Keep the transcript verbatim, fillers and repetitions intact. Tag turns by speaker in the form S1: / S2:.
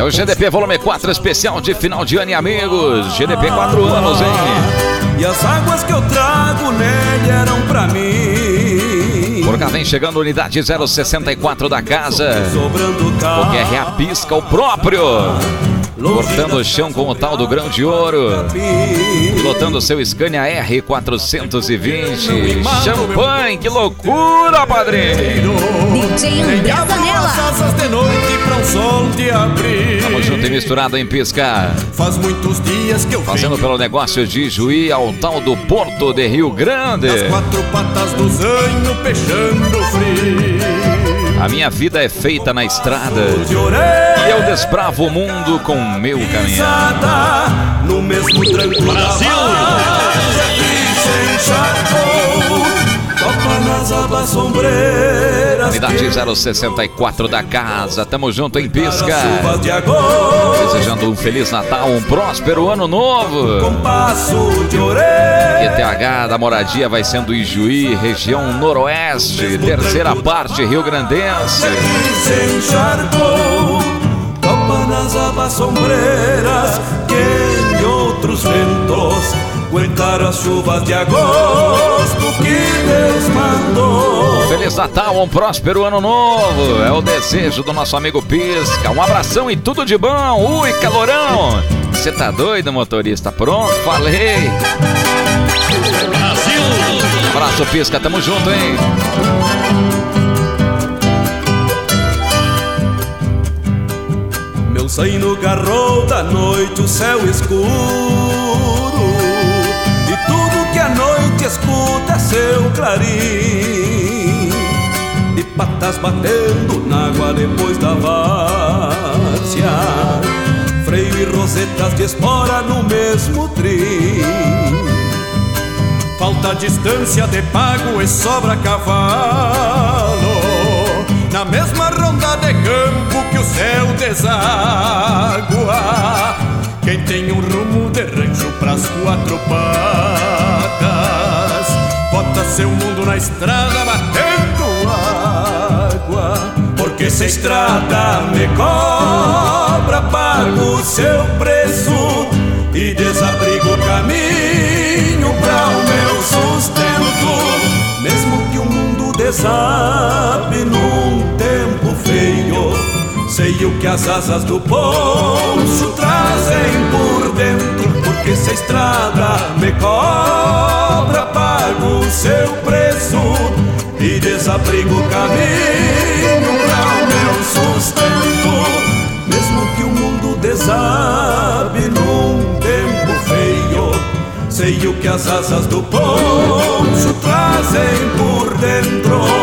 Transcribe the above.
S1: o G D P Volume quatro especial de final de ano e amigos. G D P quatro anos, hein?
S2: E as águas que eu trago nele eram pra mim.
S1: Por cá vem chegando a unidade zero sessenta e quatro da casa. O Q R A pisca o próprio. Cortando o chão com o tal do grão de ouro. Pilotando seu Scania R quatrocentos e vinte. Champanhe, que loucura, padrinho!
S3: D J André Zanella.
S1: Tamo junto e misturado em pisca.
S2: Faz muitos dias que eu
S1: Fazendo pelo negócio de Juí ao tal do Porto de Rio Grande.
S2: As quatro patas do zanho peixando frio.
S1: A minha vida é feita na estrada e eu desbravo o mundo com meu caminhão.
S2: No mesmo tranco Brasil. Topa nas abas sombreiras.
S1: Unidade zero sessenta e quatro da casa, tamo junto em pisca. Desejando um Feliz Natal, um próspero ano novo. Q T H da moradia vai sendo Ijuí, região noroeste, terceira parte rio-grandense.
S2: Topa nas abas sombreiras que em outros ventos aguentar as chuvas de agosto que Deus mandou.
S1: Feliz Natal, um próspero ano novo. É o desejo do nosso amigo Pisca. Um abração e tudo de bom. Ui, calorão. Você tá doido, motorista? Pronto, falei.
S4: Brasil.
S1: Abraço, Pisca. Tamo junto, hein?
S2: Meu zaino garrou da noite o céu escuro. Que a noite escuta seu clarim e patas batendo na água depois da várzea, freio e rosetas de espora no mesmo trim. Falta distância de pago e sobra cavalo na mesma ronda de campo que o céu deságua. Quem tem um rumo de rancho pras quatro patas bota seu mundo na estrada batendo água. Porque se a estrada me cobra, pago seu preço e desabrigo o caminho pra o meu sustento. Mesmo que o mundo desabe num tempo feio, sei o que as asas do poncho trazem por dentro. Porque se a estrada me cobra, pago o seu preço e desabrigo o caminho para o meu sustento. Mesmo que o mundo desabe num tempo feio, sei o que as asas do poncho trazem por dentro.